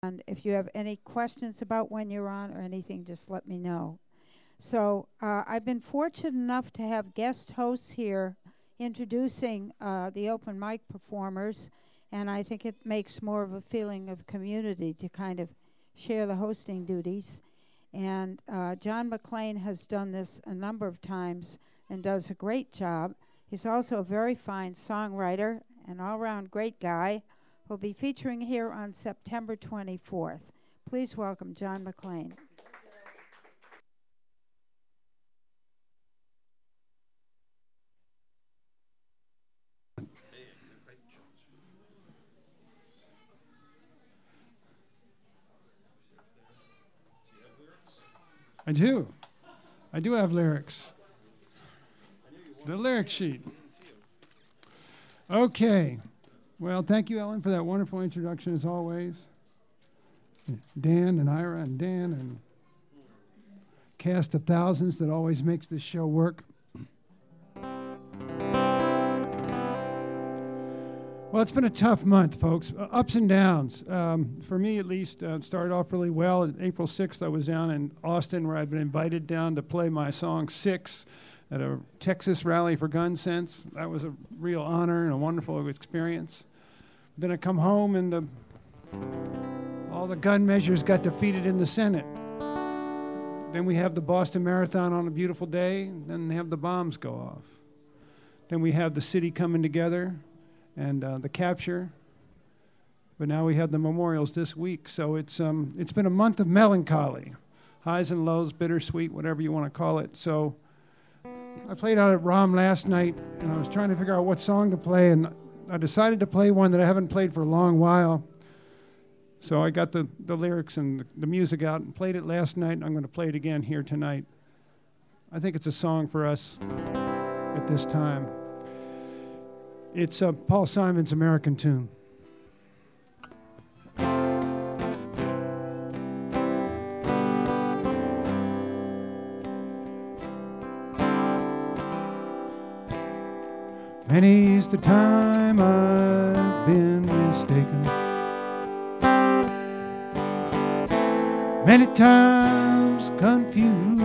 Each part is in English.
And if you have any questions about when you're on or anything, just let me know. So I've been fortunate enough to have guest hosts here introducing the open mic performers, and I think it makes more of a feeling of community to kind of share the hosting duties. And John McLean has done this a number of times and does a great job. He's also a very fine songwriter, an all-around great guy, who'll be featuring here on September 24th. Please welcome John McLean. I do. I do have lyrics. The lyric sheet. Okay. Well, thank you, Ellen, for that wonderful introduction, as always. Dan and Ira and Dan and cast of thousands that always makes this show work. Well, it's been a tough month, folks. Ups and downs. For me, at least, it started off really well. April 6th, I was down in Austin, where I'd been invited down to play my song Six at a Texas rally for gun sense. That was a real honor and a wonderful experience. Then I come home and all the gun measures got defeated in the Senate. Then we have the Boston Marathon on a beautiful day. Then they have the bombs go off. Then we have the city coming together and the capture. But now we have the memorials this week. So it's been a month of melancholy, highs and lows, bittersweet, whatever you want to call it. So I played out at ROM last night, and I was trying to figure out what song to play, and I decided to play one that I haven't played for a long while. So I got the lyrics and the music out and played it last night, and I'm going to play it again here tonight. I think it's a song for us at this time. It's Paul Simon's American Tune. Many's the time I've been mistaken. Many times confused.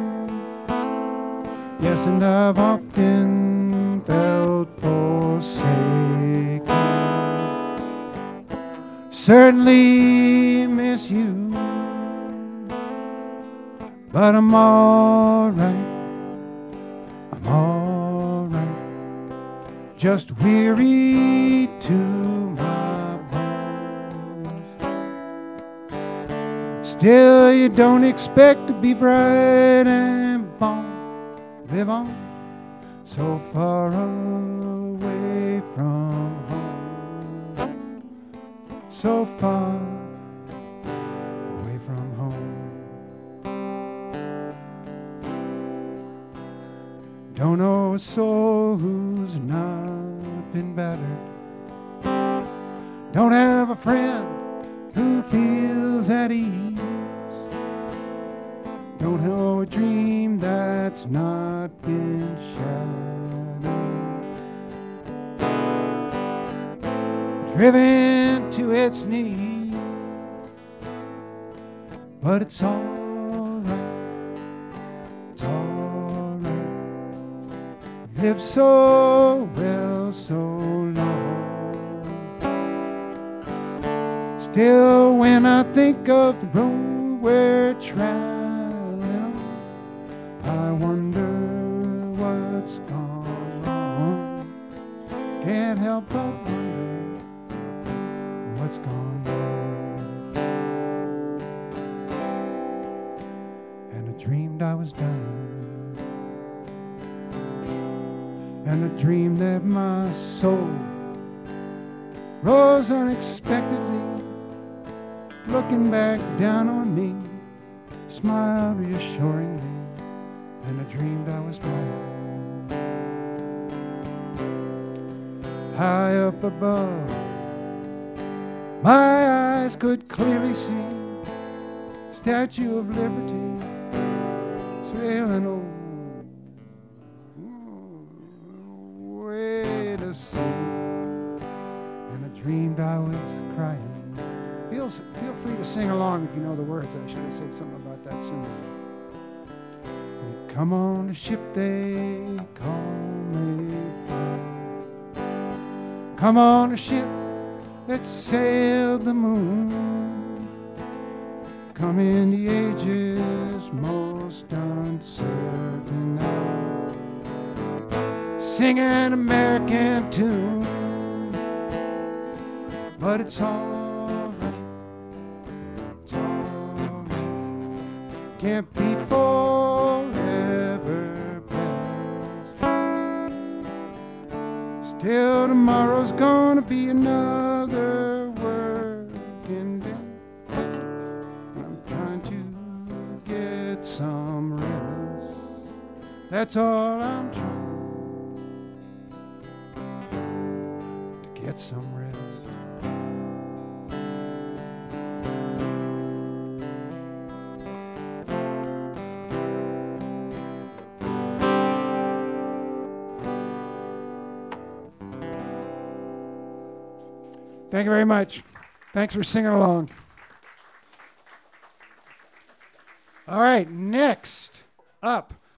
Yes, and I've often felt forsaken. Certainly misused. But I'm all right. I'm all right. Just weary to my bones. Still, you don't expect to be bright and bon. Live on so far away from home. So far away from home. Don't know a soul who's not been battered. Don't have a friend who feels at ease. Don't know a dream that's not been shattered. Driven to its knees. But it's all right. It's all right. Live so well, so long. Still, when I think of the road we're traveling, I wonder what's gone wrong. Can't help but wonder what's gone wrong. And I dreamed I was done. And I dreamed that my soul rose unexpectedly, looking back down on me, smiled reassuringly, and I dreamed I was flying high up above. My eyes could clearly see Statue of Liberty sailing over way to sea. And I dreamed I was crying, feel free to sing along if you know the words. I should have said something about that sooner. Come on the ship they call Mayflower. Come on a ship that sailed the moon. Come in the ages most uncertain hour. Sing an American tune. But it's all right. It's all right. Can't be forever best. Still tomorrow's gonna be another working day. I'm trying to get some rest. That's all I'm trying, to get some rest. Thank you very much. Thanks for singing along. All right, next up.